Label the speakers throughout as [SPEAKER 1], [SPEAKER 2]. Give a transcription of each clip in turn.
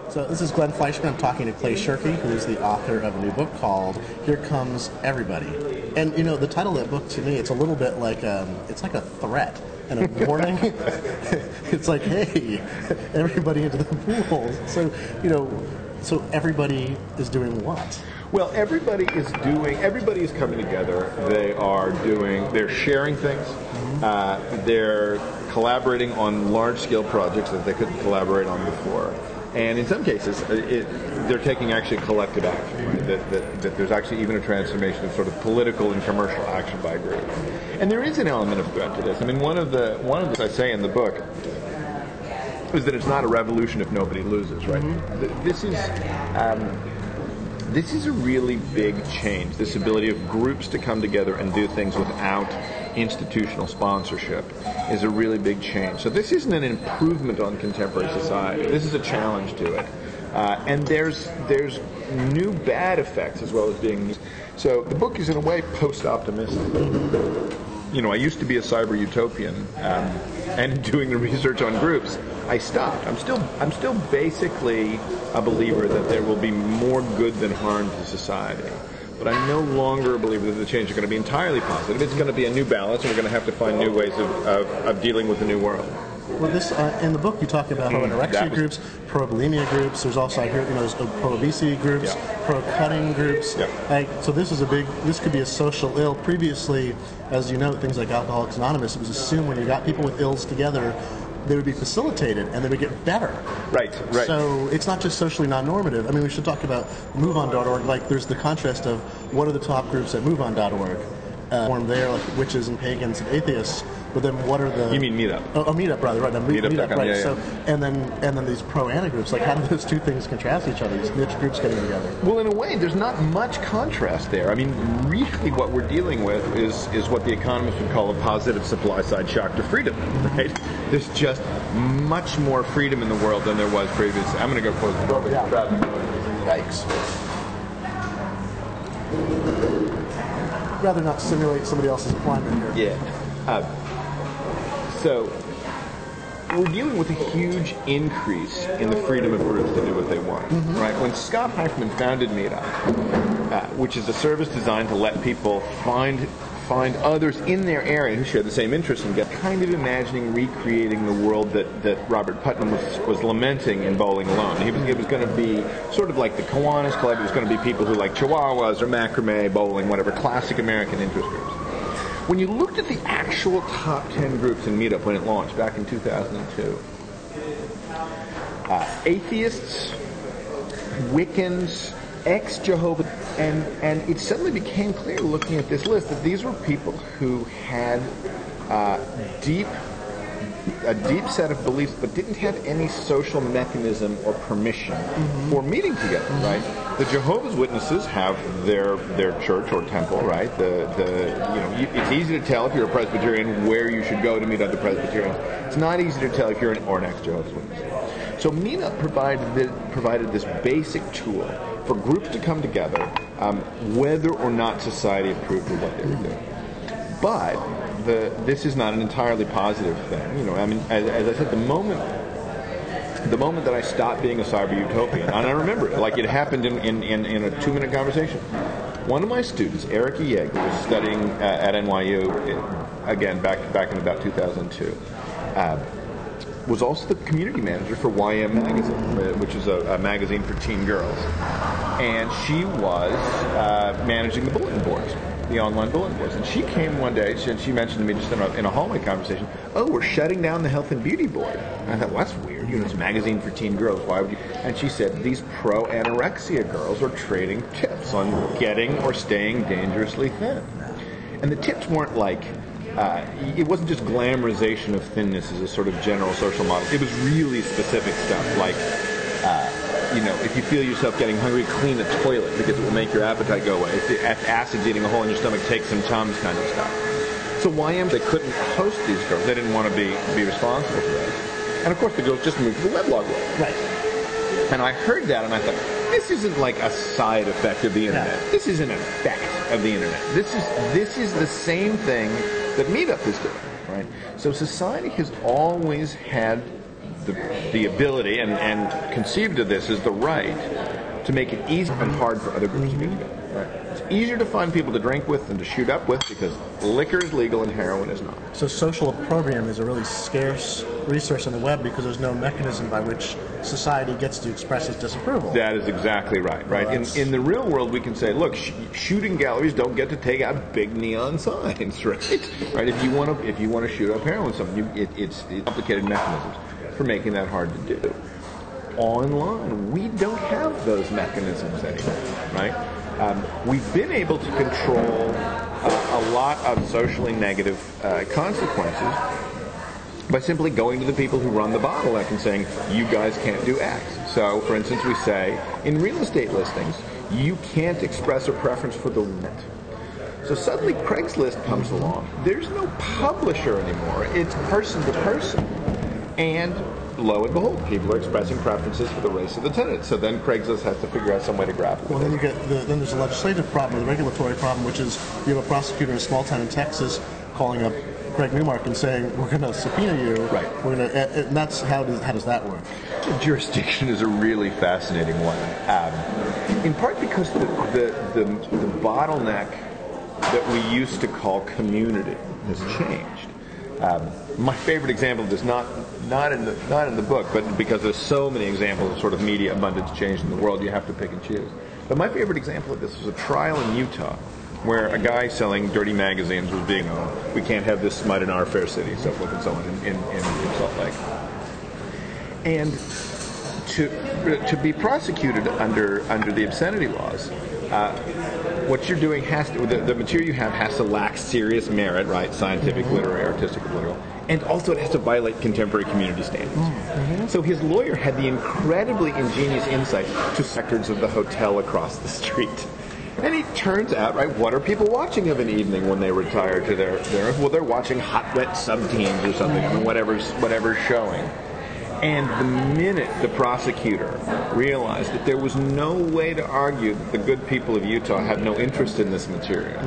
[SPEAKER 1] So this is Glenn Fleischman. I'm talking to Clay Shirky, who is the author of a new book called Here Comes Everybody. And, you know, the title of that book, to me, it's a little bit like, it's like a threat and a warning. It's like, hey, everybody into the pool. So, you know, so everybody is doing what?
[SPEAKER 2] Well, everybody is coming together. They're sharing things. They're collaborating on large-scale projects that they couldn't collaborate on before. And in some cases, they're taking actually collective action, right? That there's actually even a transformation of sort of political and commercial action by groups. And there is an element of threat to this. I mean, one of the things I say in the book is that it's not a revolution if nobody loses, right? This is a really big change. This ability of groups to come together and do things without institutional sponsorship is a really big change. So this isn't an improvement on contemporary society. This is a challenge to it. And there's new bad effects as well as being... So the book is in a way post-optimistic. You know, I used to be a cyber utopian, and doing the research on groups, I stopped. I'm still basically a believer that there will be more good than harm to society. But I'm no longer a believer that the change is going to be entirely positive. It's going to be a new balance, and we're going to have to find new ways of dealing with the new world.
[SPEAKER 1] Well, this in the book you talk about anorexia groups, pro-bulimia groups. There's also, I hear, you know, there's pro-obesity groups, pro-cutting groups. So this could be a social ill. Previously, as you know, things like Alcoholics Anonymous, it was assumed when you got people with ills together, they would be facilitated and they would get better.
[SPEAKER 2] Right.
[SPEAKER 1] So it's not just socially non-normative. I mean, we should talk about MoveOn.org. Like, there's the contrast of what are the top groups at MoveOn.org formed there, like witches and pagans and atheists. But then what are the...
[SPEAKER 2] You mean Meetup?
[SPEAKER 1] Oh, Meetup, rather, right. Meetup, right.
[SPEAKER 2] Yeah.
[SPEAKER 1] So, and then these pro-ana groups, like how do those two things contrast each other, these niche groups getting together?
[SPEAKER 2] Well, in a way, there's not much contrast there. I mean, really what we're dealing with is what the economists would call a positive supply-side shock to freedom, right? There's just much more freedom in the world than there was previously. I'm going to go close the door.
[SPEAKER 1] Yikes. I'd rather not simulate somebody else's appointment here.
[SPEAKER 2] Yeah. So we're dealing with a huge increase in the freedom of groups to do what they want, right? When Scott Heiferman founded Meetup, which is a service designed to let people find others in their area who share the same interests and get kind of imagining recreating the world that Robert Putnam was lamenting in Bowling Alone. It was going to be sort of like the Kiwanis Club. It was going to be people who like Chihuahuas or macrame, bowling, whatever, classic American interest groups. When you looked at the actual top 10 groups in Meetup when it launched back in 2002, atheists, Wiccans, ex-Jehovah, and it suddenly became clear looking at this list that these were people who had a deep set of beliefs but didn't have any social mechanism or permission for meeting together, right? The Jehovah's Witnesses have their church or temple, right? It's easy to tell if you're a Presbyterian where you should go to meet other Presbyterians. It's not easy to tell if you're an ex-Jehovah's Witness. So Meetup provided this basic tool for groups to come together, whether or not society approved of what they were doing. But this is not an entirely positive thing. You know, I mean, as I said, the moment that I stopped being a cyber utopian, and I remember it, like it happened in a 2-minute conversation. One of my students, Eric Yeager, was studying at NYU, again, back in about 2002, was also the community manager for YM Magazine, which is a magazine for teen girls. And she was managing the bulletin boards, the online bulletin boards. And she came one day, and she mentioned to me just in a hallway conversation, oh, we're shutting down the health and beauty board. And I thought, well, that's weird. You know, it's a magazine for teen girls. Why would you? And she said, these pro-anorexia girls are trading tips on getting or staying dangerously thin. And the tips weren't like, it wasn't just glamorization of thinness as a sort of general social model. It was really specific stuff like, if you feel yourself getting hungry, clean the toilet because it will make your appetite go away. If acid's eating a hole in your stomach, take some Tums kind of stuff. So YM, they couldn't host these girls. They didn't want to be responsible for that. And of course, the girls just moved to the weblog world.
[SPEAKER 1] Right.
[SPEAKER 2] And I heard that and I thought, this isn't like a side effect of the internet. No. This is an effect of the internet. This is the same thing that Meetup is doing, right? So society has always had the ability and conceived of this as the right to make it easy and hard for other groups to get together. Right? It's easier to find people to drink with than to shoot up with because liquor is legal and heroin is not.
[SPEAKER 1] So social opprobrium is a really scarce resource on the web because there's no mechanism by which society gets to express its disapproval.
[SPEAKER 2] That is exactly right. Right. In the real world, we can say, look, shooting galleries don't get to take out big neon signs, right? Right. If you want to shoot up heroin, it's complicated mechanisms for making that hard to do. Online, we don't have those mechanisms anymore, right? We've been able to control a lot of socially negative consequences by simply going to the people who run the bottleneck and saying, you guys can't do X. So, for instance, we say, in real estate listings, you can't express a preference for the net. So suddenly Craigslist comes along. There's no publisher anymore. It's person to person. And lo and behold, people are expressing preferences for the race of the tenant. So then Craigslist has to figure out some way to grapple with
[SPEAKER 1] then then there's a legislative problem, the regulatory problem, which is you have a prosecutor in a small town in Texas calling up Craig Newmark and saying, we're going to subpoena you.
[SPEAKER 2] Right.
[SPEAKER 1] We're going to, and that's how does that work?
[SPEAKER 2] Jurisdiction is a really fascinating one. In part because the bottleneck that we used to call community has changed. My favorite example of this, not in the book, but because there's so many examples of sort of media abundance change in the world, you have to pick and choose. But my favorite example of this was a trial in Utah, where a guy selling dirty magazines was being, we can't have this smut in our fair city, so forth and so on, in Salt Lake. And to be prosecuted under the obscenity laws, what you're doing the material you have has to lack serious merit, right? Scientific, literary, artistic, or political. And also it has to violate contemporary community standards. Mm-hmm. So his lawyer had the incredibly ingenious insight to records of the hotel across the street. And it turns out, right, what are people watching of an evening when they retire to their they're watching Hot Wet Sub-Teens or something, I mean, whatever's showing. And the minute the prosecutor realized that there was no way to argue that the good people of Utah had no interest in this material,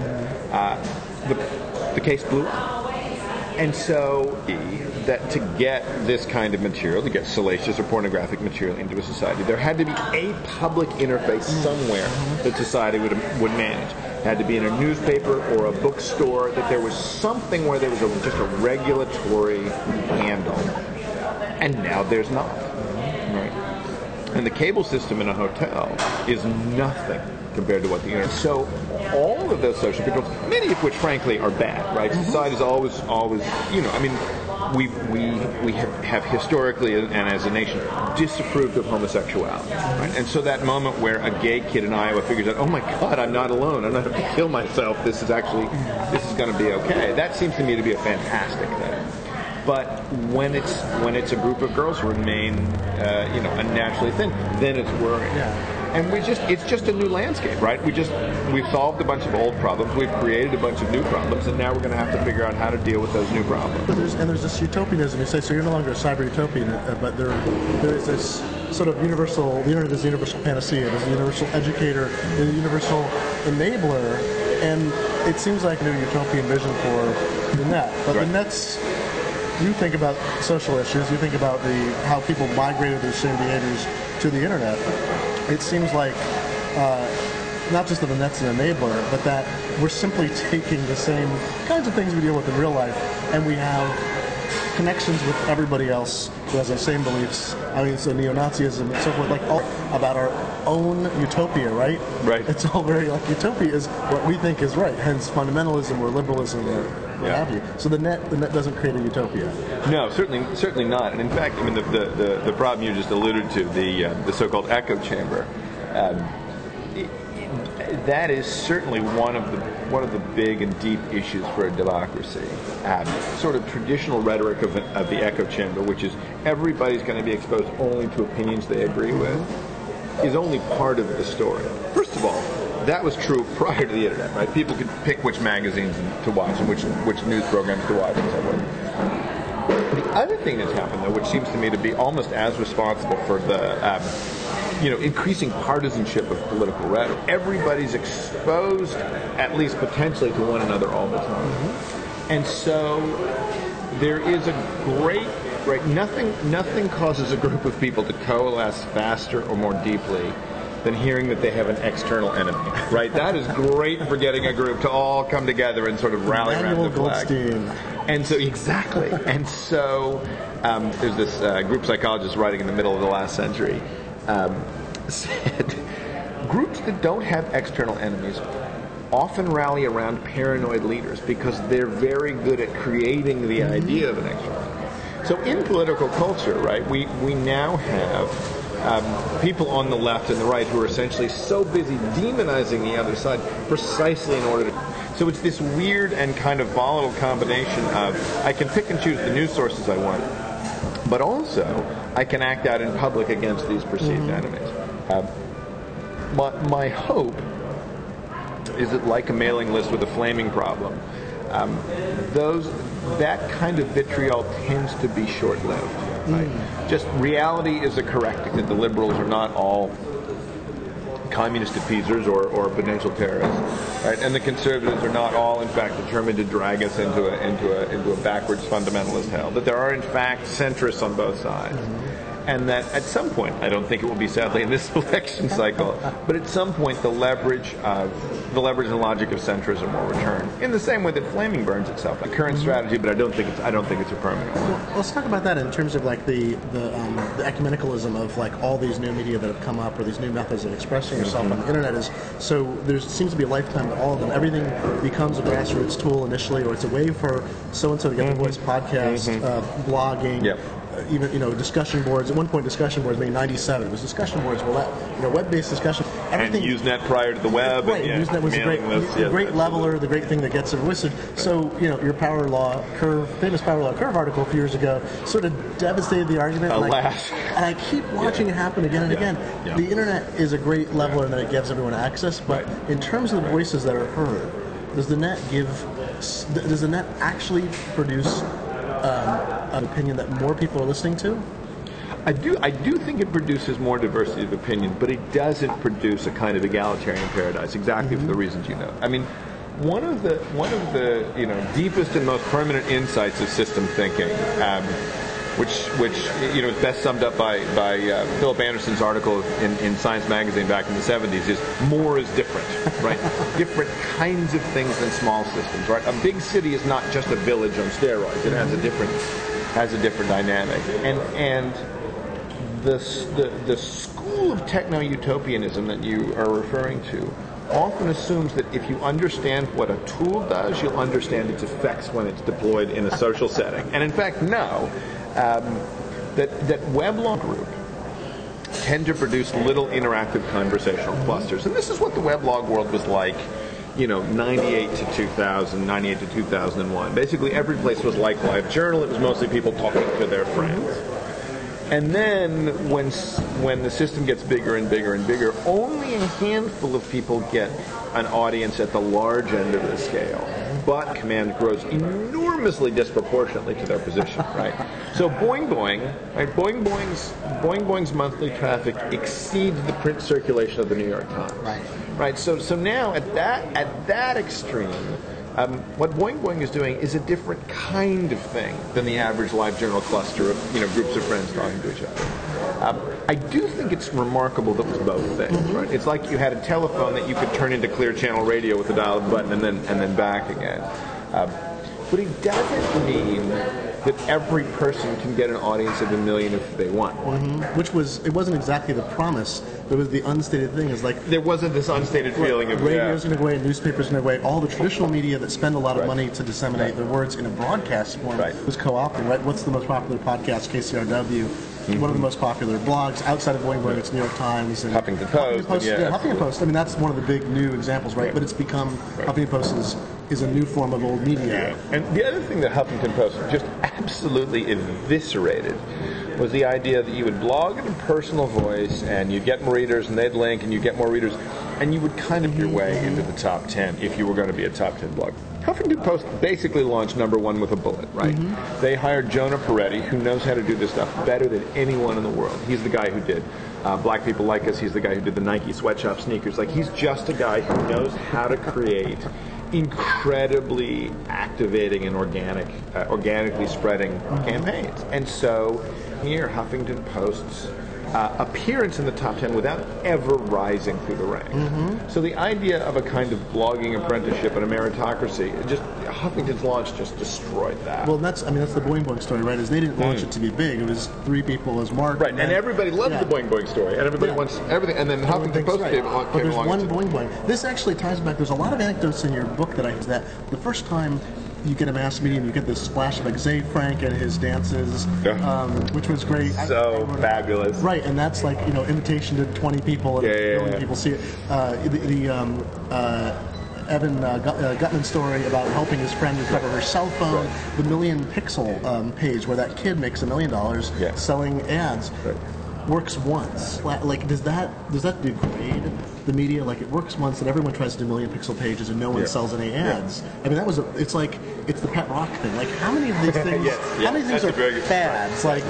[SPEAKER 2] the case blew up. And so that to get this kind of material, to get salacious or pornographic material into a society, there had to be a public interface somewhere that society would manage. It had to be in a newspaper or a bookstore, that there was something where there was just a regulatory handle. And now there's not. Right? And the cable system in a hotel is nothing compared to what the internet. So all of those social controls, many of which frankly are bad, right? Society's always, we have historically and as a nation disapproved of homosexuality, right? And so that moment where a gay kid in Iowa figures out, oh my God, I'm not alone, I don't have to kill myself, this is going to be okay. That seems to me to be a fantastic thing. But when it's a group of girls who remain, unnaturally thin, then it's worrying. Yeah. And it's just a new landscape, right? We've solved a bunch of old problems, we've created a bunch of new problems, and now we're going to have to figure out how to deal with those new problems.
[SPEAKER 1] But there's this utopianism. You say, so you're no longer a cyber utopian, but there is this sort of universal. The internet is the universal panacea. It is the universal educator, the universal enabler, and it seems like a new utopian vision for the net. But right. The net's. You think about social issues, you think about how people migrated their same behaviors to the internet. It seems like not just that the net's an enabler, but that we're simply taking the same kinds of things we deal with in real life, and we have connections with everybody else who has the same beliefs. I mean, so neo-Nazism and so forth, like all about our own utopia, right?
[SPEAKER 2] Right.
[SPEAKER 1] It's all very like utopia is what we think is right. Hence fundamentalism or liberalism or what have you. So the net doesn't create a utopia.
[SPEAKER 2] No, certainly not. And in fact, I mean, the problem you just alluded to, the so-called echo chamber. That is certainly one of the big and deep issues for a democracy. Sort of traditional rhetoric of the echo chamber, which is everybody's going to be exposed only to opinions they agree with, is only part of the story. First of all, that was true prior to the internet, right? People could pick which magazines to watch and which news programs to watch and so forth. The other thing that's happened, though, which seems to me to be almost as responsible for the increasing partisanship of political rhetoric. Everybody's exposed, at least potentially, to one another all the time. And so there is a great right. Nothing causes a group of people to coalesce faster or more deeply than hearing that they have an external enemy, right? That is great for getting a group to all come together and sort of rally around the flag.
[SPEAKER 1] Goldstein.
[SPEAKER 2] And so, exactly. And so, there's this group psychologist writing in the middle of the last century said, groups that don't have external enemies often rally around paranoid leaders because they're very good at creating the idea of an external enemy. So in political culture, right, we now have people on the left and the right who are essentially so busy demonizing the other side precisely in order to... So it's this weird and kind of volatile combination of I can pick and choose the news sources I want, but also I can act out in public against these perceived enemies. My hope is that, like a mailing list with a flaming problem, that kind of vitriol tends to be short-lived. Right? Just reality is a correcting that the liberals are not all communist appeasers or potential terrorists, right? And the conservatives are not all, in fact, determined to drag us into a backwards fundamentalist hell. That there are, in fact, centrists on both sides. And that at some point, I don't think it will be sadly in this election cycle, but at some point the leverage and logic of centrism will return in the same way that flaming burns itself. A current strategy, but I don't think it's a permanent one.
[SPEAKER 1] Well, let's talk about that in terms of like the ecumenicalism of like all these new media that have come up, or these new methods of expressing yourself on the internet. Is so there seems to be a lifetime to all of them. Everything becomes a grassroots tool initially, or it's a way for so and so to get the voice podcast, blogging.
[SPEAKER 2] Yep.
[SPEAKER 1] Even discussion boards. At one point, discussion boards made 97. It was discussion boards. Well, that web-based discussion. Everything.
[SPEAKER 2] And Usenet prior to the web.
[SPEAKER 1] Right.
[SPEAKER 2] And,
[SPEAKER 1] Usenet was the great leveler, the great thing that gets it voiced. So your power law curve, famous power law curve article a few years ago, sort of devastated the argument.
[SPEAKER 2] Alas.
[SPEAKER 1] And I keep watching it happen again and again.
[SPEAKER 2] Yeah.
[SPEAKER 1] The internet is a great leveler and that it gives everyone access. But in terms of the voices that are heard, does the net actually produce an opinion that more people are listening to?
[SPEAKER 2] I do think it produces more diversity of opinion, but it doesn't produce a kind of egalitarian paradise, exactly for the reasons you know. I mean, one of the deepest and most permanent insights of system thinking, which is best summed up by Philip Anderson's article in Science Magazine back in the 70s, is more is different, right? Different kinds of things than small systems, right? A big city is not just a village on steroids. It has a different dynamic, and the school of techno-utopianism that you are referring to often assumes that if you understand what a tool does, you'll understand its effects when it's deployed in a social setting. And in fact, no. That weblog group tend to produce little interactive conversational clusters. And this is what the weblog world was like, 98 to 2000, 98 to 2001. Basically, every place was like LiveJournal. It was mostly people talking to their friends. And then when the system gets bigger and bigger and bigger, only a handful of people get an audience at the large end of the scale. But command grows enormously disproportionately to their position, right? So Boing Boing, right? Boing Boing's monthly traffic exceeds the print circulation of the New York Times. Right. So now at that extreme, what Boing Boing is doing is a different kind of thing than the average LiveJournal cluster of groups of friends talking to each other. I do think it's remarkable that it was both things, right? It's like you had a telephone that you could turn into clear channel radio with a dial button and then back again. But it doesn't mean that every person can get an audience of 1 million if they want one.
[SPEAKER 1] Which it wasn't exactly the promise. It was the unstated thing. Is like
[SPEAKER 2] there wasn't this unstated feeling of
[SPEAKER 1] radio's going to go away, newspapers going to go away. All the traditional media that spend a lot of money to disseminate their words in a broadcast form was co-opted. Right? What's the most popular podcast? KCRW. One of the most popular blogs outside of Boing Boing, it's New York Times and
[SPEAKER 2] Huffington Post.
[SPEAKER 1] Huffington Post. I mean, that's one of the big new examples, right? But it's become Huffington Post is a new form of old media.
[SPEAKER 2] Yeah. And the other thing that Huffington Post just absolutely eviscerated was the idea that you would blog in a personal voice and you'd get more readers and they'd link and you'd get more readers and you would kind of your way into the top 10 if you were going to be a top 10 blog. Huffington Post basically launched number one with a bullet, right? They hired Jonah Peretti, who knows how to do this stuff better than anyone in the world. He's the guy who did Black People Like Us. He's the guy who did the Nike sweatshop sneakers. Like, he's just a guy who knows how to create incredibly activating and organically spreading campaigns. And so here, Huffington Post's appearance in the top 10 without ever rising through the ranks. So the idea of a kind of blogging apprenticeship and a meritocracy, Huffington's launch just destroyed that.
[SPEAKER 1] Well, that's the Boing Boing story, right? Is they didn't launch it to be big. It was 3 people as Mark.
[SPEAKER 2] Right, and everybody loved the Boing Boing story, and everybody wants everything, and then Huffington Post came along.
[SPEAKER 1] But there's one Boing Boing. This actually ties back. There's a lot of anecdotes in your book that the first time you get a mass medium, you get this splash of like Zay Frank and his dances, which was great.
[SPEAKER 2] So fabulous.
[SPEAKER 1] Right, and that's like, invitation to 20 people, and million people see it. Evan Gutman story about helping his friend recover her cell phone, the Million Pixel page where that kid makes $1 million selling ads. Works once. Like, does that degrade the media? Like, it works once and everyone tries to do Million Pixel pages and no one sells any ads. I mean, it's the pet rock thing. Like, how many of these things? How many things are fads? Like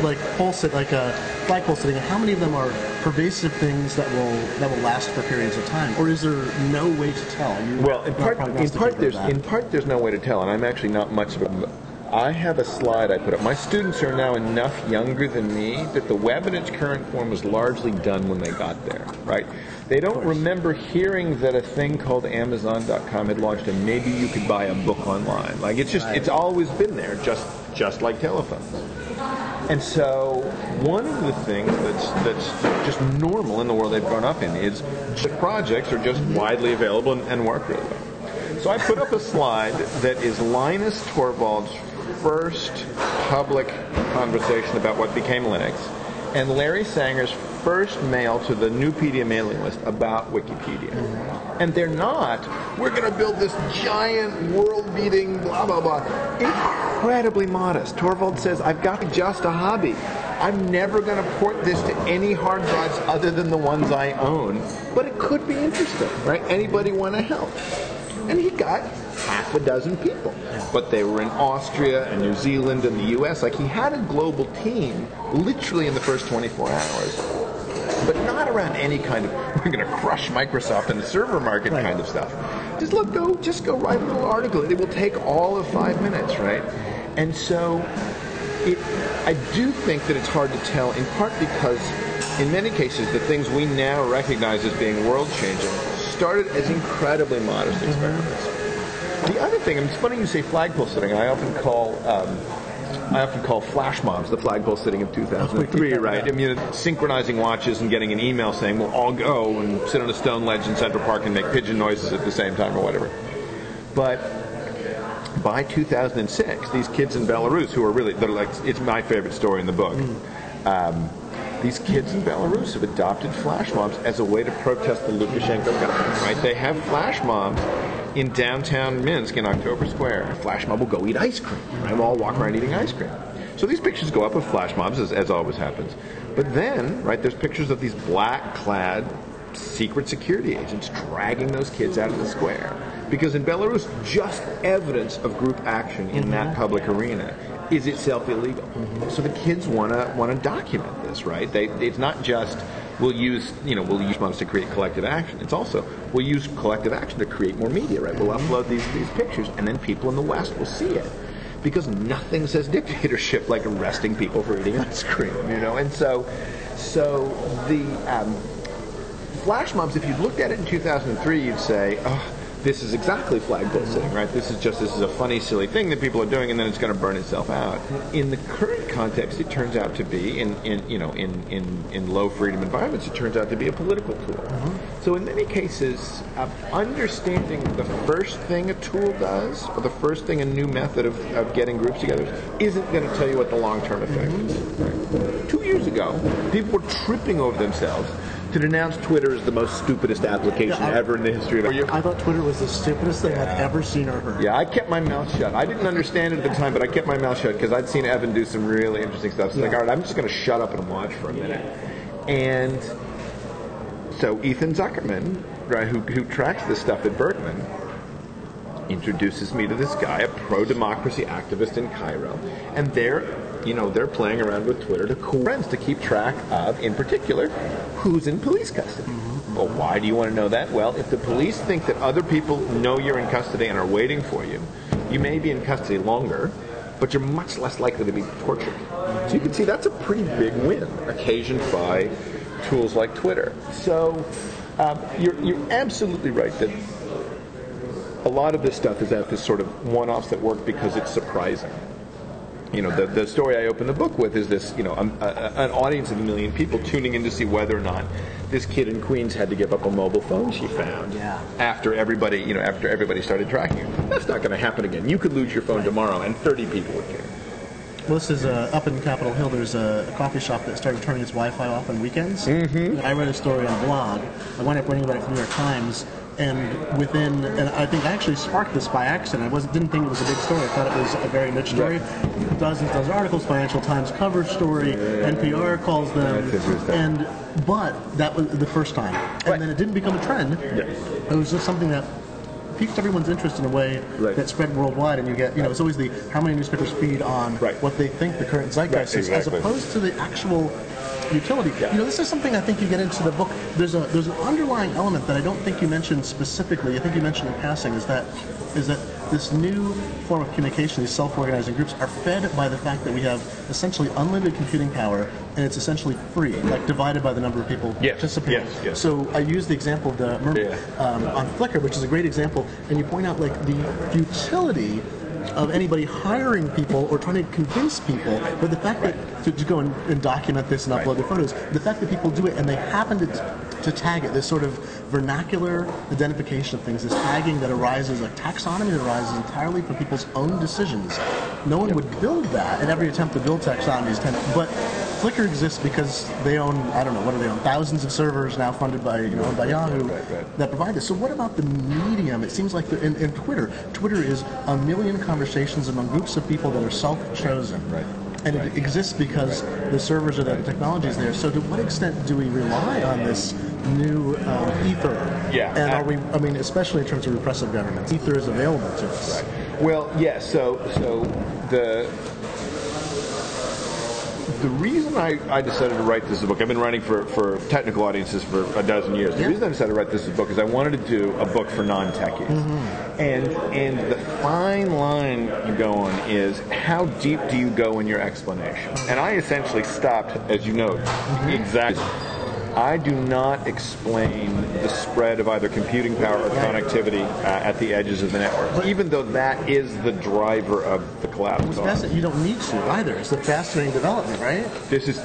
[SPEAKER 1] flagpole sitting. How many of them are pervasive things that will last for periods of time? Or is there no way to tell?
[SPEAKER 2] Well, in part, there's no way to tell, and I'm actually not much of a. I have a slide I put up. My students are now enough younger than me that the web in its current form was largely done when they got there, right? They don't remember hearing that a thing called Amazon.com had launched and maybe you could buy a book online. Like, it's always been there, just like telephones. And so one of the things that's just normal in the world they've grown up in is that projects are just widely available and work really well. So I put up a slide that is Linus Torvalds' first public conversation about what became Linux, and Larry Sanger's first mail to the Nupedia mailing list about Wikipedia. And they're not, we're going to build this giant, world-beating, blah, blah, blah. Incredibly modest. Torvald says, I've got just a hobby. I'm never going to port this to any hard drives other than the ones I own, but it could be interesting, right? Anybody want to help? And he got half a dozen people. But they were in Austria and New Zealand and the US. Like, he had a global team literally in the first 24 hours. But not around any kind of, we're going to crush Microsoft in the server market kind of stuff. Just go write a little article. It will take all of 5 minutes, right? And so I do think that it's hard to tell, in part because in many cases the things we now recognize as being world-changing started as incredibly modest experiments. The other thing, and it's funny you say flagpole sitting. I often call flash mobs the flagpole sitting of 2003, right? I mean, synchronizing watches and getting an email saying we'll all go and sit on a stone ledge in Central Park and make pigeon noises at the same time or whatever. But by 2006, these kids in Belarus who are they're like, it's my favorite story in the book. These kids in Belarus have adopted flash mobs as a way to protest the Lukashenko government, right? They have flash mobs in downtown Minsk in October Square. A flash mob will go eat ice cream, right? We'll all walk around eating ice cream. So these pictures go up of flash mobs, as always happens. But then, right, there's pictures of these black-clad secret security agents dragging those kids out of the square. Because in Belarus, just evidence of group action in that public arena is itself illegal. So the kids want to document this, right? It's not just we'll use mobs to create collective action. It's also we'll use collective action to create more media, right? We'll upload these pictures, and then people in the West will see it. Because nothing says dictatorship like arresting people for eating ice cream, And so the flash mobs, if you looked at it in 2003, you'd say, oh, this is exactly flagpole sitting, right? This is a funny, silly thing that people are doing, and then it's going to burn itself out. In the current context, it turns out to be in low freedom environments, it turns out to be a political tool. So in many cases, understanding the first thing a tool does, or the first thing a new method of getting groups together isn't going to tell you what the long-term effect is. Right? 2 years ago, people were tripping over themselves to denounce Twitter as the most stupidest application ever in the history of it.
[SPEAKER 1] I thought Twitter was the stupidest thing I'd ever seen or heard.
[SPEAKER 2] Yeah, I kept my mouth shut. I didn't understand it at the time, but I kept my mouth shut because I'd seen Evan do some really interesting stuff. So like, all right, I'm just going to shut up and watch for a minute. And so Ethan Zuckerman, right, who tracks this stuff at Berkman, introduces me to this guy, a pro-democracy activist in Cairo. And they're they're playing around with Twitter to cool friends to keep track of, in particular, who's in police custody. Well, why do you want to know that? Well, if the police think that other people know you're in custody and are waiting for you, you may be in custody longer, but you're much less likely to be tortured. So you can see that's a pretty big win, occasioned by tools like Twitter. So you're absolutely right that a lot of this stuff is at this sort of one-offs that work because it's surprising. The story I open the book with is this, an audience of 1 million people tuning in to see whether or not this kid in Queens had to give up a mobile phone she found after everybody started tracking her. That's not going to happen again. You could lose your phone tomorrow, and 30 people would care.
[SPEAKER 1] Well, this is up in Capitol Hill. There's a coffee shop that started turning its Wi-Fi off on weekends. Mm-hmm. I read a story on a blog. I wound up reading about it from the New York Times. And I think I actually sparked this by accident. Didn't think it was a big story. I thought it was a very niche story. Dozens of articles, Financial Times cover story, NPR calls them, but that was the first time. And then it didn't become a trend. It was just something that piqued everyone's interest in a way that spread worldwide, and you get, it's always the how many newspapers feed on what they think the current zeitgeist is, as opposed to the actual utility. This is something I think you get into the book. There's an underlying element that I don't think you mentioned specifically. I think you mentioned in passing is that this new form of communication, these self-organizing groups, are fed by the fact that we have essentially unlimited computing power, and it's essentially free, like divided by the number of people participating.
[SPEAKER 2] Yes.
[SPEAKER 1] So I use the example of the mermaid on Flickr, which is a great example, and you point out like the futility of anybody hiring people or trying to convince people, but the fact that to go and document this and upload their photos, the fact that people do it and they happen to tag it, this sort of vernacular identification of things, this tagging that arises, a taxonomy that arises entirely from people's own decisions. No one would build that, and every attempt to build taxonomies but Flickr exists because they own, I don't know, what do they own? Thousands of servers now funded by, owned by Yahoo that provide this. So what about the medium? It seems like in Twitter is 1 million conversations among groups of people that are self-chosen. And it exists because the servers or the technology is there. So to what extent do we rely on this new ether? And are we, especially in terms of repressive governments, ether is available to us.
[SPEAKER 2] Well, yes. So the reason I decided to write this book, I've been writing for technical audiences for a dozen years. The reason I decided to write this book is I wanted to do a book for non-techies. And the fine line you go on is how deep do you go in your explanation? And I essentially stopped, as you know, exactly. I do not explain the spread of either computing power or connectivity at the edges of the network, even though that is the driver of the collapse.
[SPEAKER 1] You don't need to either. It's the fascinating development, right?
[SPEAKER 2] This is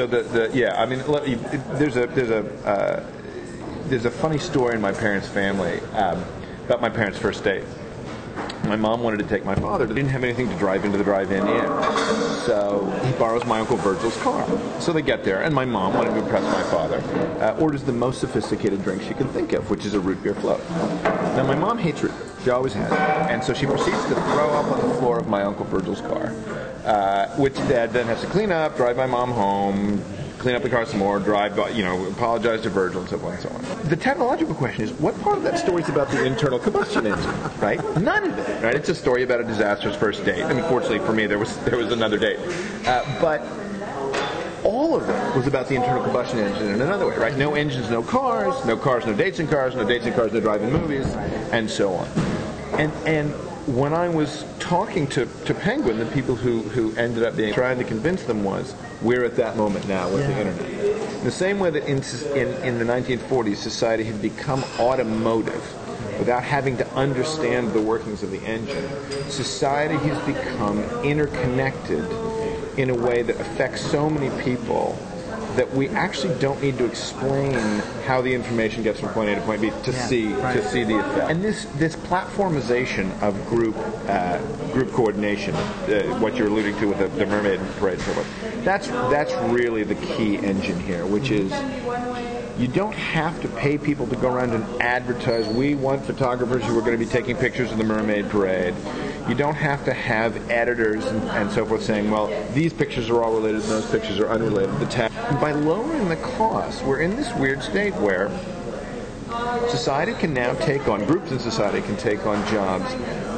[SPEAKER 2] there's a funny story in my parents' family about my parents' first date. My mom wanted to take my father. They didn't have anything to drive into the drive-in inn. So he borrows my Uncle Virgil's car. So they get there, and my mom, wanting to impress my father, orders the most sophisticated drink she can think of, which is a root beer float. Now, my mom hates root beer. She always has. And so she proceeds to throw up on the floor of my Uncle Virgil's car, which Dad then has to clean up, drive my mom home, clean up the car some more, drive, apologize to Virgil, and so on and so on. The technological question is, what part of that story is about the internal combustion engine, right? None of it, right? It's a story about a disastrous first date. I mean, fortunately for me, there was another date. But all of it was about the internal combustion engine in another way, right? No engines, no cars, no dates in cars, no dates in cars, no drive-in movies, and so on. And when I was talking to Penguin, the people who ended up trying to convince them was, we're at that moment now with the internet. The same way that in the 1940s, society had become automotive without having to understand the workings of the engine, society has become interconnected in a way that affects so many people that we actually don't need to explain how the information gets from point A to point B to see the effect. And this platformization of group coordination, what you're alluding to with the Mermaid Parade and so forth, that's really the key engine here, which is you don't have to pay people to go around and advertise, we want photographers who are going to be taking pictures of the Mermaid Parade. You don't have to have editors and so forth saying, well, these pictures are all related and those pictures are unrelated. By lowering the cost, we're in this weird state where society can now take on, groups in society can take on jobs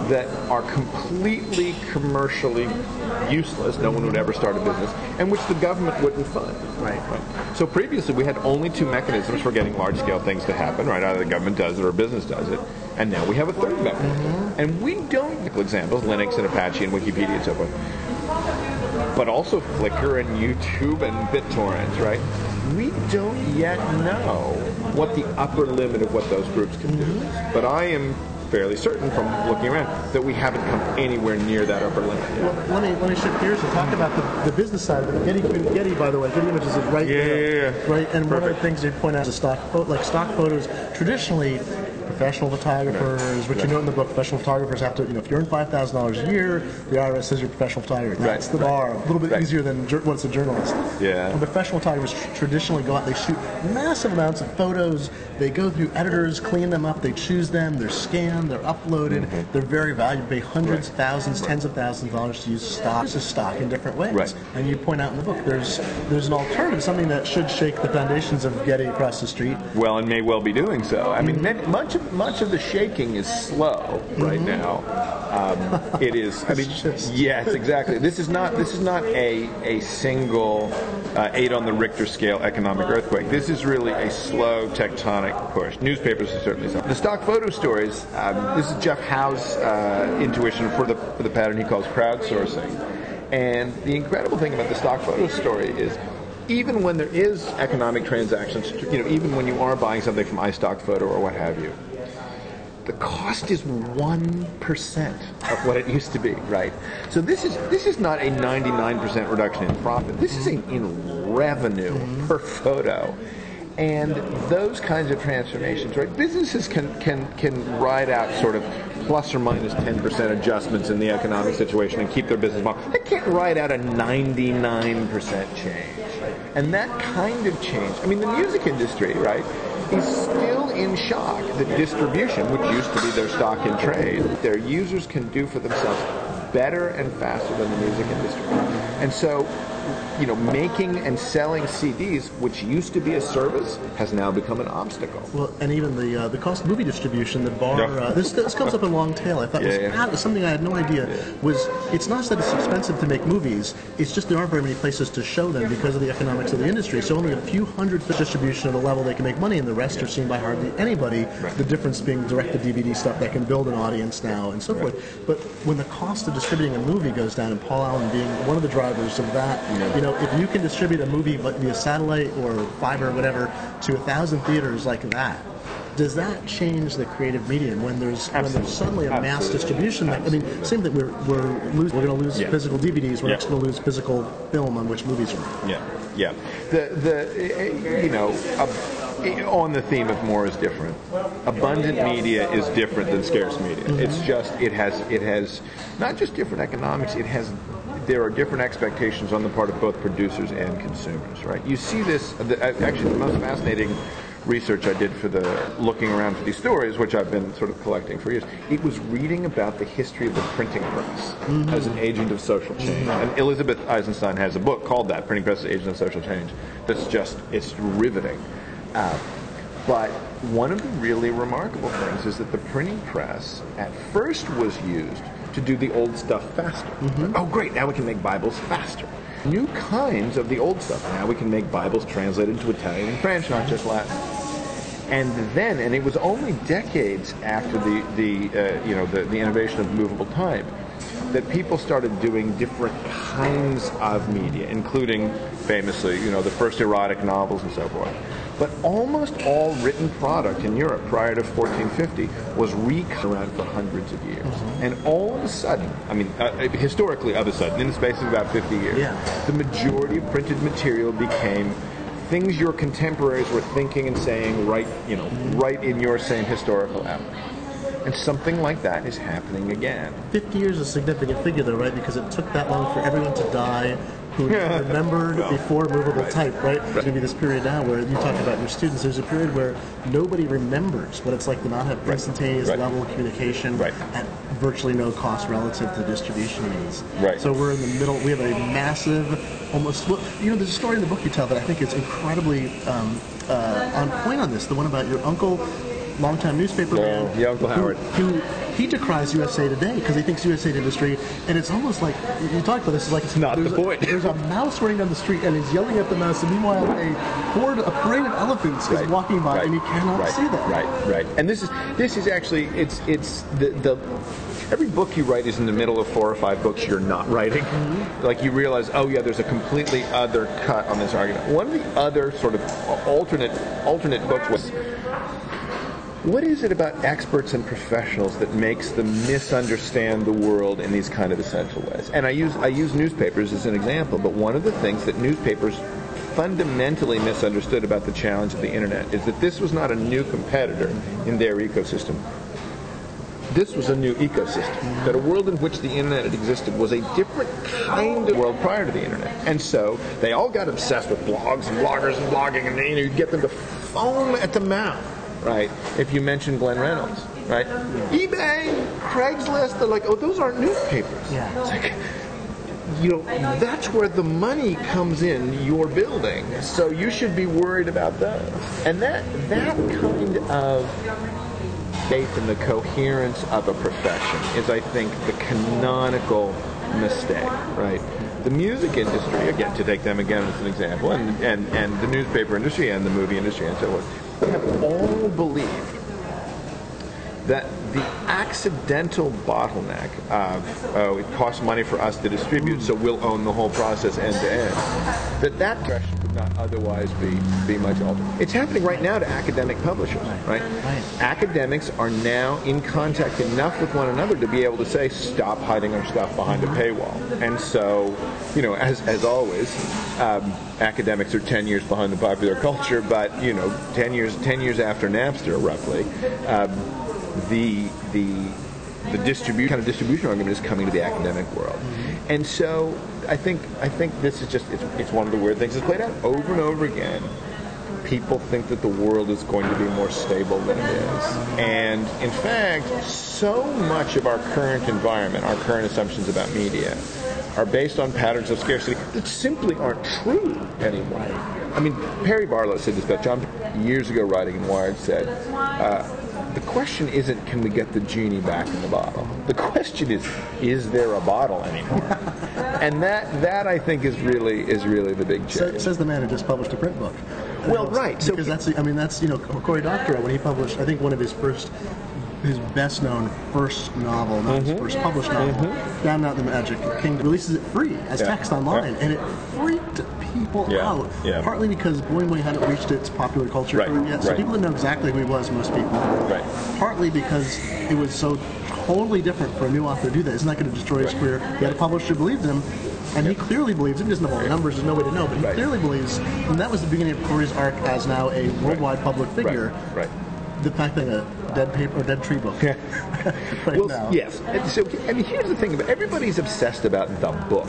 [SPEAKER 2] that are completely commercially useless. No one would ever start a business, and which the government wouldn't fund.
[SPEAKER 1] Right.
[SPEAKER 2] So previously, we had only two mechanisms for getting large-scale things to happen. Right, either the government does it or a business does it, and now we have a third mechanism. And we don't. Examples: Linux and Apache and Wikipedia and so forth. But also Flickr and YouTube and BitTorrent, right? We don't yet know what the upper limit of what those groups can do is. But I am fairly certain from looking around that we haven't come anywhere near that upper limit yet.
[SPEAKER 1] Well, let me shift gears and talk about the business side of it. Getty, by the way, Getty Images is right there.
[SPEAKER 2] Yeah.
[SPEAKER 1] Right, and
[SPEAKER 2] Perfect.
[SPEAKER 1] one of the things you point out is stock photos. Traditionally, professional photographers, which you know in the book, professional photographers have to, if you earn $5,000 a year, the IRS says you're a professional photographer. That's the bar. A little bit easier than what's a journalist.
[SPEAKER 2] Yeah.
[SPEAKER 1] When professional photographers traditionally go out, they shoot massive amounts of photos. They go through editors, clean them up, they choose them, they're scanned, they're uploaded. They're very valuable. Pay hundreds, thousands, tens of thousands of dollars to use stock. Use stock in different ways.
[SPEAKER 2] Right.
[SPEAKER 1] And you point out in the book, there's an alternative, something that should shake the foundations of Getty across the street.
[SPEAKER 2] Well, and may well be doing so. I mean, much of the shaking is slow right now. It is. I mean, yes, exactly. This is not a single 8 on the Richter scale economic earthquake. This is really a slow tectonic push. Newspapers are certainly something. The stock photo stories. This is Jeff Howe's intuition for the pattern he calls crowdsourcing. And the incredible thing about the stock photo story is, even when there is economic transactions, even when you are buying something from iStockPhoto or what have you, the cost is 1% of what it used to be, right? So this is not a 99% reduction in profit. This is in revenue per photo. And those kinds of transformations, right? Businesses can ride out sort of plus or minus 10% adjustments in the economic situation and keep their business model. They can't ride out a 99% change. And that kind of change, I mean, the music industry, right, is still in shock that distribution, which used to be their stock in trade, their users can do for themselves better and faster than the music industry. And so, making and selling CDs, which used to be a service, has now become an obstacle.
[SPEAKER 1] Well, and even the cost of movie distribution, the bar, this comes up in long tail. I thought was something I had no idea. It's not that it's expensive to make movies, it's just there aren't very many places to show them because of the economics of the industry. So only a few hundred for distribution at a level they can make money, and the rest are seen by hardly anybody. Right. The difference being direct-to-DVD stuff that can build an audience now and so forth. But when the cost of distributing a movie goes down, and Paul Allen being one of the drivers of that, if you can distribute a movie via satellite or fiber or whatever to 1,000 theaters like that, does that change the creative medium when there's suddenly a mass distribution? Same thing. We're going to lose physical DVDs. We're next going to lose physical film on which movies are made.
[SPEAKER 2] Yeah. On the theme of more is different. Abundant media is different than scarce media. It's just it has not just different economics. There are different expectations on the part of both producers and consumers. Right. You see this. Actually, the most fascinating research I did for looking around for these stories, which I've been sort of collecting for years, it was reading about the history of the printing press as an agent of social change. And Elizabeth Eisenstein has a book called that, Printing Press as Agent of Social Change, it's riveting. But one of the really remarkable things is that the printing press at first was used to do the old stuff faster. Oh, great, now we can make Bibles faster. New kinds of the old stuff. Now we can make Bibles translated into Italian and French, not just Latin. And it was only decades after the innovation of movable type that people started doing different kinds of media, including famously, the first erotic novels and so forth. But almost all written product in Europe prior to 1450 was around for hundreds of years. And all of a sudden, historically of a sudden, in the space of about 50 years, the majority of printed material became things your contemporaries were thinking and saying right in your same historical epoch. And something like that is happening again.
[SPEAKER 1] 50 years is a significant figure, though, right? Because it took that long for everyone to die who remembered before movable type, right? There's going to be this period now where you talk about your students. There's a period where nobody remembers what it's like to not have instantaneous level of communication at virtually no cost relative to distribution means. So we're in the middle. We have a massive, there's a story in the book you tell that I think is incredibly on point on this. The one about your uncle longtime newspaper man.
[SPEAKER 2] Yeah, Uncle Howard.
[SPEAKER 1] He decries USA Today because he thinks USA Industry, and it's almost like, you talked about this, it's like it's
[SPEAKER 2] not the point.
[SPEAKER 1] There's a mouse running down the street, and he's yelling at the mouse, and meanwhile a parade of elephants is walking by, and he cannot see that.
[SPEAKER 2] Right. And this is actually, it's the every book you write is in the middle of 4 or 5 books you're not writing. Mm-hmm. Like you realize, oh yeah, there's a completely other cut on this argument. One of the other sort of alternate books was, what is it about experts and professionals that makes them misunderstand the world in these kind of essential ways? And I use newspapers as an example, but one of the things that newspapers fundamentally misunderstood about the challenge of the internet is that this was not a new competitor in their ecosystem. This was a new ecosystem. That a world in which the internet had existed was a different kind of world prior to the internet. And so they all got obsessed with blogs and bloggers and blogging, and you get them to foam at the mouth, right? If you mention Glenn Reynolds, right? eBay, Craigslist, they're like, oh, those aren't newspapers.
[SPEAKER 1] Yeah.
[SPEAKER 2] It's like, that's where the money comes in your building. So you should be worried about those. And that kind of faith in the coherence of a profession is, I think, the canonical mistake, right? The music industry, again, to take them again as an example, and the newspaper industry and the movie industry and so on, have all believed that the accidental bottleneck of, oh, it costs money for us to distribute, so we'll own the whole process end to end, that profession would not otherwise be much altered. It's happening right now to academic publishers, right? Academics are now in contact enough with one another to be able to say, stop hiding our stuff behind a paywall. And so, as always, academics are 10 years behind the popular culture, but, 10 years after Napster, roughly, the distribution argument is coming to the academic world. And so I think this is just, it's one of the weird things that's played out over and over again. People think that the world is going to be more stable than it is. And in fact, so much of our current environment, our current assumptions about media, are based on patterns of scarcity that simply aren't true anymore. I mean, Perry Barlow said this about John years ago, writing in Wired, said, the question isn't, can we get the genie back in the bottle? The question is there a bottle anymore? And that I think is really the big change.
[SPEAKER 1] Says the man who just published a print book.
[SPEAKER 2] Well, right.
[SPEAKER 1] Because that's Cory Doctorow, when he published, I think one of his best known first novel, not his first published novel, Down and Out the Magic Kingdom, releases it free as text online, and it freaked people out. Yeah. Partly because Boing Boing hadn't reached its popular culture yet, so people didn't know exactly who he was, most people. Right. Partly because it was so totally different for a new author to do that. Isn't that going to destroy his career? He had a publisher who believed him, and he clearly believes him. He doesn't have all the numbers, there's no way to know, but he clearly believes, and that was the beginning of Cory's arc as now a worldwide public figure. Right. The fact that a dead tree book.
[SPEAKER 2] Now. Yes. And so, here's the thing: everybody's obsessed about the book,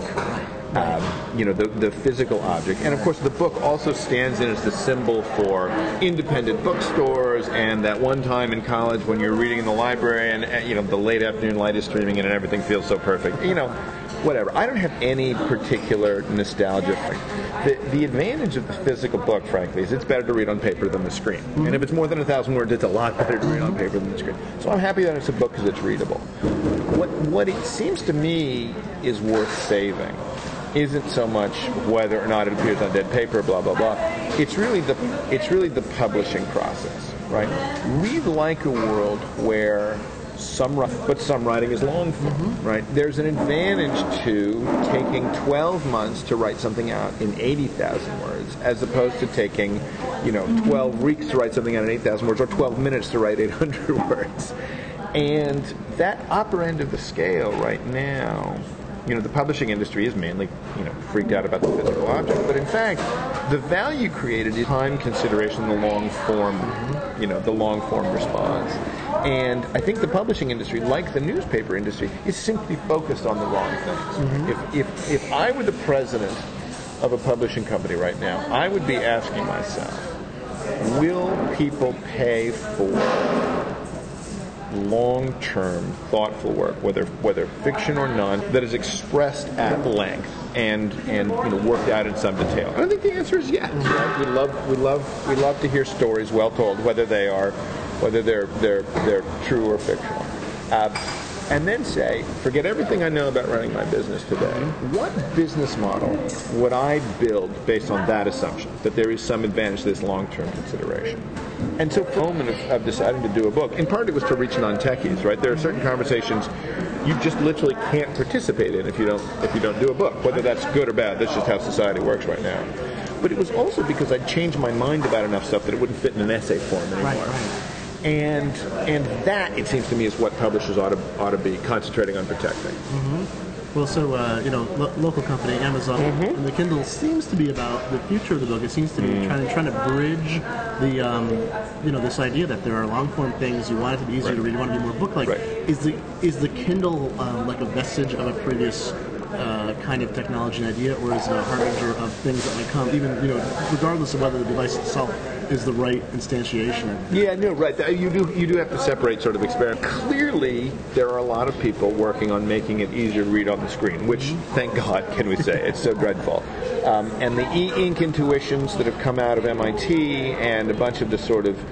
[SPEAKER 2] the physical object, and of course, the book also stands in as the symbol for independent bookstores. And that one time in college when you're reading in the library, and the late afternoon light is streaming in, and everything feels so perfect. Whatever. I don't have any particular nostalgia. The advantage of the physical book, frankly, is it's better to read on paper than the screen. Mm-hmm. And if it's more than 1,000 words, it's a lot better to read on paper than the screen. So I'm happy that it's a book because it's readable. What it seems to me is worth saving isn't so much whether or not it appears on dead paper, blah blah blah. It's really the publishing process, right? We'd like a world where some writing is long form, right? There's an advantage to taking 12 months to write something out in 80,000 words, as opposed to taking, 12 weeks to write something out in 8,000 words, or 12 minutes to write 800 words. And that upper end of the scale right now, the publishing industry is mainly, freaked out about the physical object, but in fact, the value created is time consideration, the long form, the long form response. And I think the publishing industry, like the newspaper industry, is simply focused on the wrong things. If I were the president of a publishing company right now, I would be asking myself, will people pay for long-term, thoughtful work, whether fiction or non, that is expressed at length and worked out in some detail? And I think the answer is yes. Right? We love to hear stories well told, whether they are whether they're true or fictional. And then say, forget everything I know about running my business today. What business model would I build based on that assumption, that there is some advantage to this long-term consideration? And so for the moment of deciding to do a book, in part it was to reach non-techies, right? There are certain conversations you just literally can't participate in if you don't do a book, whether that's good or bad. That's just how society works right now. But it was also because I'd changed my mind about enough stuff that it wouldn't fit in an essay form anymore.
[SPEAKER 1] Right.
[SPEAKER 2] And that, it seems to me, is what publishers ought to be concentrating on protecting.
[SPEAKER 1] Mm-hmm. Well, so local company Amazon, and the Kindle seems to be about the future of the book. It seems to be trying to bridge the this idea that there are long form things. You want it to be easier to read. You want to be more book like.
[SPEAKER 2] Right.
[SPEAKER 1] Is the Kindle like a vestige of a previous kind of technology and idea, or is it a harbinger of things that might come, even regardless of whether the device itself is the right instantiation?
[SPEAKER 2] Yeah, no, right. You do have to separate sort of experiment. Clearly, there are a lot of people working on making it easier to read on the screen, which, thank God, can we say, it's so dreadful. And the e-ink intuitions that have come out of MIT and a bunch of the sort of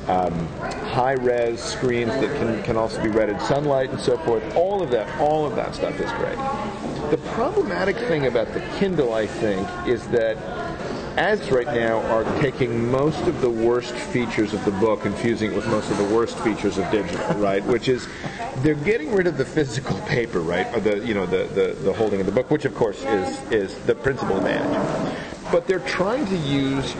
[SPEAKER 2] high-res screens that can also be read in sunlight and so forth, all of that stuff is great. The problematic thing about the Kindle, I think, is that ads right now are taking most of the worst features of the book and fusing it with most of the worst features of digital, right? Which is, they're getting rid of the physical paper, right? Or the holding of the book, which of course is the principal advantage. But they're trying to use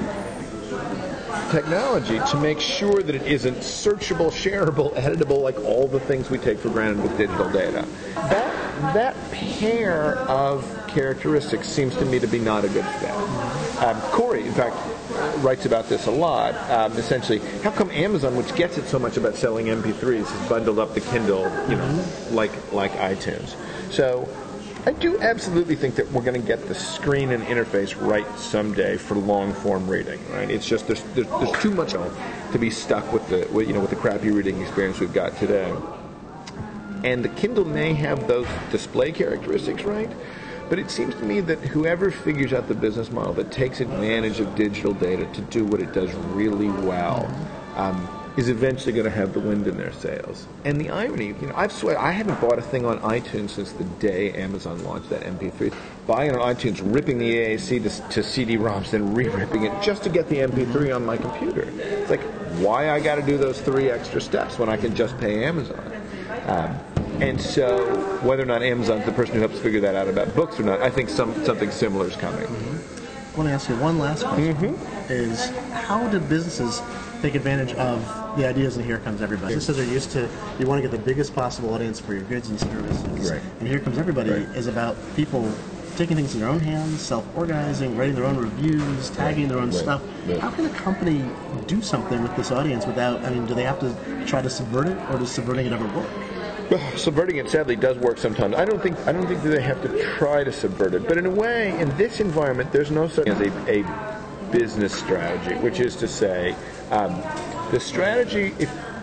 [SPEAKER 2] technology to make sure that it isn't searchable, shareable, editable, like all the things we take for granted with digital data. That pair of characteristics seems to me to be not a good fit. Corey, in fact, writes about this a lot. Essentially, how come Amazon, which gets it so much about selling MP3s, has bundled up the Kindle, like iTunes? So I do absolutely think that we're going to get the screen and interface right someday for long-form reading. Right? It's just there's too much to be stuck with the crappy reading experience we've got today. And the Kindle may have those display characteristics, right? But it seems to me that whoever figures out the business model that takes advantage of digital data to do what it does really well is eventually going to have the wind in their sails. And the irony, I haven't bought a thing on iTunes since the day Amazon launched that MP3. Buying it on iTunes, ripping the AAC to CD-ROMs, then re-ripping it just to get the MP3 on my computer. It's like, why I got to do those 3 extra steps when I can just pay Amazon? And so, whether or not Amazon's the person who helps figure that out about books or not, I think something similar is coming.
[SPEAKER 1] I want to ask you one last question. Is how do businesses take advantage of the ideas and Here Comes Everybody? Businesses are used to, you want to get the biggest possible audience for your goods and services.
[SPEAKER 2] Right.
[SPEAKER 1] And Here Comes Everybody is about people taking things in their own hands, self-organizing, writing their own reviews, tagging their own stuff. How can a company do something with this audience without, do they have to try to subvert it, or does subverting it ever work?
[SPEAKER 2] Subverting it, sadly, does work sometimes. I don't think that they have to try to subvert it. But in a way, in this environment, there's no such thing as a business strategy, which is to say, the strategy,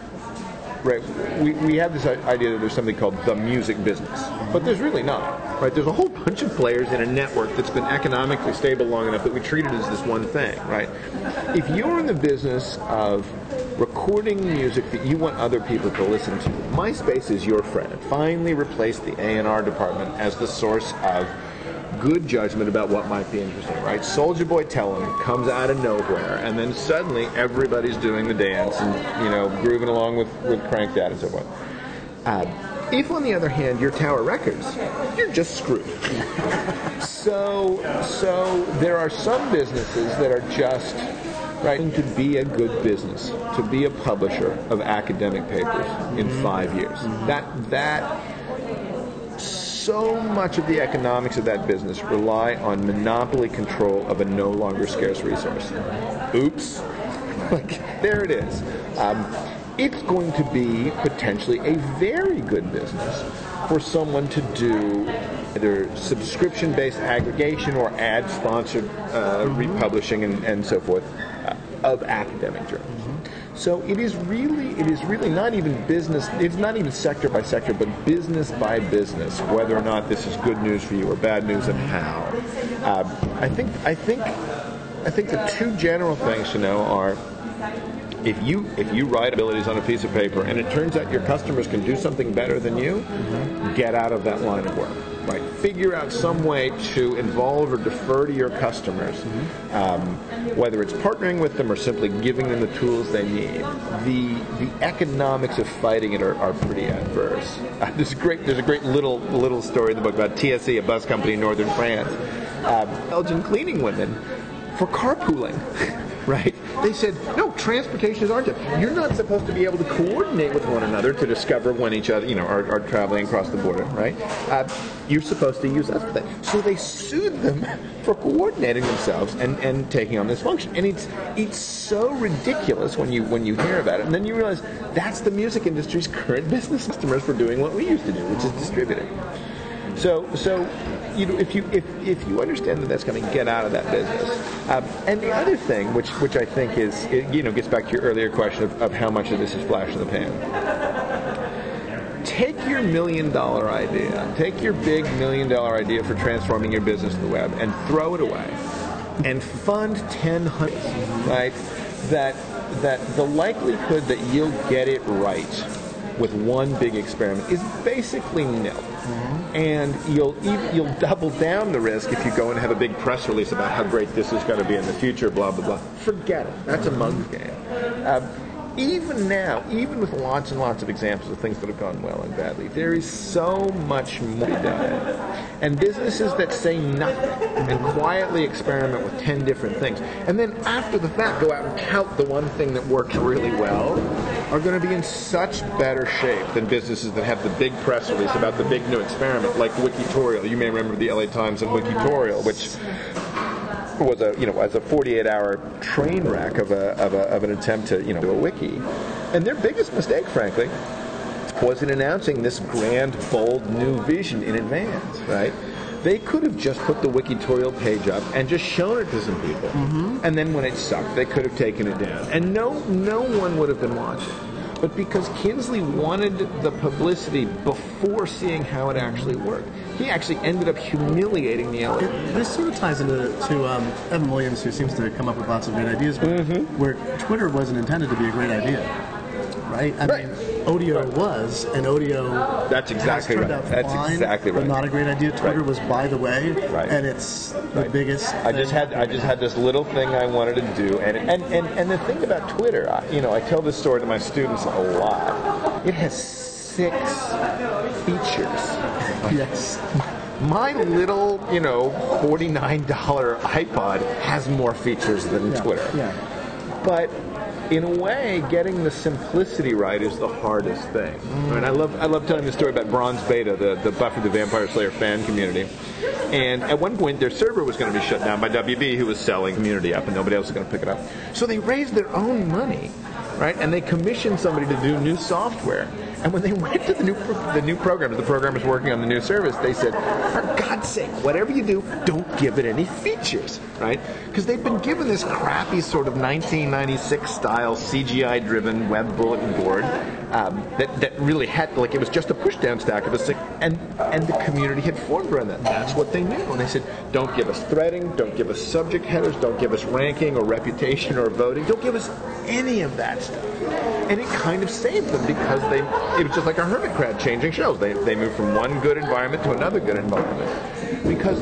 [SPEAKER 2] we have this idea that there's something called the music business, but there's really not. Right? There's a whole bunch of players in a network that's been economically stable long enough that we treat it as this one thing. Right? If you're in the business of recording music that you want other people to listen to, MySpace is your friend. Finally replaced the A&R department as the source of good judgment about what might be interesting, right? Soulja Boy Tellin' comes out of nowhere, and then suddenly everybody's doing the dance and, grooving along with Crank That and so forth. If, on the other hand, you're Tower Records, you're just screwed. So there are some businesses that are just to be a good business, to be a publisher of academic papers in 5 years. So much of the economics of that business rely on monopoly control of a no longer scarce resource. Oops. There it is. It's going to be potentially a very good business for someone to do either subscription-based aggregation or ad-sponsored republishing and so forth of academic journals. So it is really not even business. It's not even sector by sector, but business by business. Whether or not this is good news for you or bad news, and how. I think the two general things to know are: if you write abilities on a piece of paper and it turns out your customers can do something better than you, get out of that line of work. Right. Figure out some way to involve or defer to your customers, whether it's partnering with them or simply giving them the tools they need. The economics of fighting it are pretty adverse. There's a great little story in the book about TSE, a bus company in northern France, Belgian cleaning women for carpooling. Right? They said, no, transportation is arduous. You're not supposed to be able to coordinate with one another to discover when each other, are traveling across the border, right? You're supposed to use us for that. So they sued them for coordinating themselves and taking on this function. And it's so ridiculous when you hear about it. And then you realize that's the music industry's current business customers for doing what we used to do, which is distributing. So if you understand that that's going to get out of that business, and the other thing, which I think gets back to your earlier question of how much of this is flash in the pan. Take your $1 million idea, take your big $1 million idea for transforming your business to the web, and throw it away, and fund 10 hundreds, right? That the likelihood that you'll get it right with one big experiment is basically nil. And you'll double down the risk if you go and have a big press release about how great this is going to be in the future, blah, blah, blah. Forget it. That's a mug's game. Even now, even with lots and lots of examples of things that have gone well and badly, there is so much more to be done. And businesses that say nothing and quietly experiment with 10 different things, and then after the fact go out and tout the one thing that works really well, are going to be in such better shape than businesses that have the big press release about the big new experiment, like Wikitorial. You may remember the LA Times and Wikitorial, which was a 48-hour train wreck of an attempt to do a wiki. And their biggest mistake, frankly, was in announcing this grand, bold new vision in advance, right? They could have just put the Wikitorial page up and just shown it to some people. And then when it sucked, they could have taken it down. And no one would have been watching. But because Kinsley wanted the publicity before seeing how it actually worked, he actually ended up humiliating the LA.
[SPEAKER 1] This sort of ties into Evan Williams, who seems to come up with lots of great ideas, but where Twitter wasn't intended to be a great idea, right? I mean, Odeo was, and Odeo
[SPEAKER 2] that's exactly
[SPEAKER 1] has turned
[SPEAKER 2] right.
[SPEAKER 1] out
[SPEAKER 2] That's
[SPEAKER 1] fine,
[SPEAKER 2] exactly right.
[SPEAKER 1] but not a great idea. Twitter was, by the way, and it's the biggest.
[SPEAKER 2] I just had this little thing I wanted to do, and the thing about Twitter, I tell this story to my students a lot. It has 6 features.
[SPEAKER 1] Yes.
[SPEAKER 2] My little, $49 iPod has more features than Twitter.
[SPEAKER 1] Yeah.
[SPEAKER 2] But in a way, getting the simplicity right is the hardest thing. And I love telling the story about Bronze Beta, the Buffy the Vampire Slayer fan community. And at one point, their server was going to be shut down by WB, who was selling community up, and nobody else was going to pick it up. So they raised their own money, right? And they commissioned somebody to do new software. And when they went to the new programmers, the programmers working on the new service, they said, for God's sake, whatever you do, don't give it any features, right? Because they've been given this crappy sort of 1996 style CGI-driven web bulletin board that really had, like, it was just a push-down stack of and the community had formed around that. That's what they knew. And they said, don't give us threading, don't give us subject headers, don't give us ranking or reputation or voting, don't give us any of that stuff. And it kind of saved them because it was just like a hermit crab changing shows. They moved from one good environment to another good environment. Because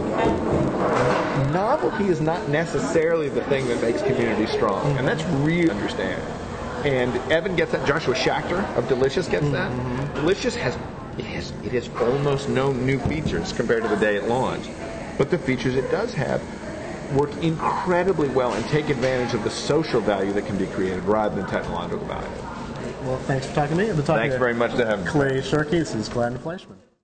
[SPEAKER 2] novelty is not necessarily the thing that makes community strong. And that's really understand. And Evan gets that. Joshua Schachter of Delicious gets that. Delicious has almost no new features compared to the day it launched. But the features it does have work incredibly well and take advantage of the social value that can be created rather than technological value.
[SPEAKER 1] Well, thanks for talking to me.
[SPEAKER 2] Thanks very much to have me.
[SPEAKER 1] Clay Shirky. This is Glenn Fleischman.